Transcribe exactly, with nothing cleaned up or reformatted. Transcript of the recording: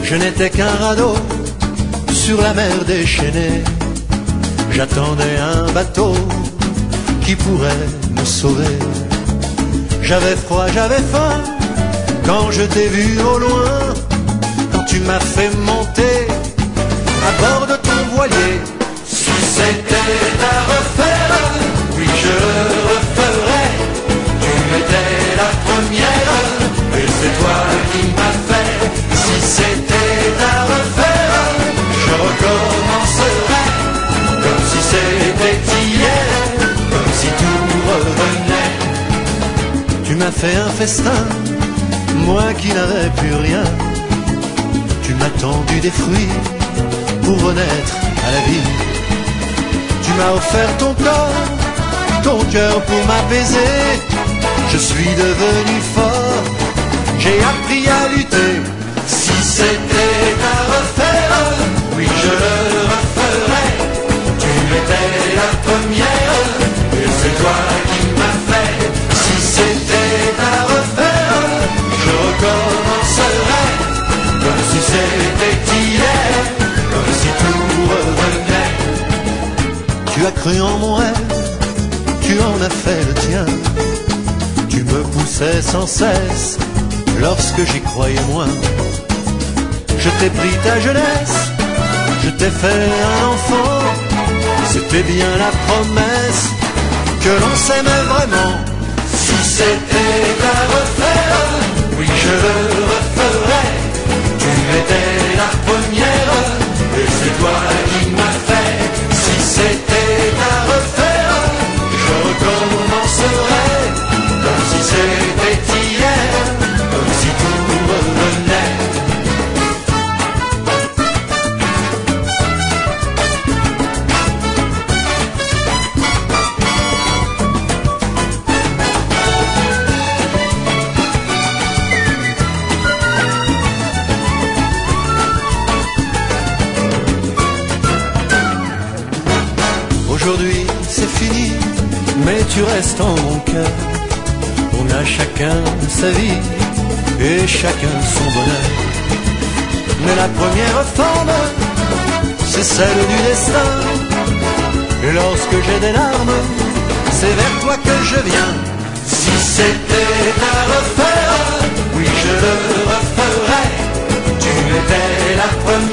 Je n'étais qu'un radeau sur la mer déchaînée. J'attendais un bateau qui pourrait me sauver. J'avais froid, j'avais faim quand je t'ai vu au loin. Quand tu m'as fait monter à bord de ton voilier. Si c'était à refaire, oui je le referais. Tu étais la première et c'est toi qui m'as fait. Si c'était à refaire, je recommencerais. Comme si c'était hier, comme si tout revenait. Tu m'as fait un festin, moi qui n'avais plus rien. Tu m'as tendu des fruits pour renaître à la vie. Tu m'as offert ton corps, ton cœur pour m'apaiser. Je suis devenu fort, j'ai appris à lutter. Si c'était à refaire, oui je le referais. Tu étais la première et c'est toi qui m'as fait. Si c'était à refaire, je recommencerais. Comme si c'était hier, comme si tout revenait. Tu as cru en mon rêve, tu en as fait le tien. Tu me poussais sans cesse lorsque j'y croyais moins. Je t'ai pris ta jeunesse, je t'ai fait un enfant. C'était bien la promesse que l'on s'aimait vraiment. Si c'était à refaire, oui je le referais. Tu étais la première et c'est toi qui m'as fait. Si c'était à refaire, je recommencerais. Comme si c'était hier, comme si tout revenait. Aujourd'hui c'est fini, mais tu restes en mon cœur. On a chacun sa vie et chacun son bonheur. Mais la première forme, c'est celle du destin. Et lorsque j'ai des larmes, c'est vers toi que je viens. Si c'était à refaire, oui je le referais. Tu étais la première.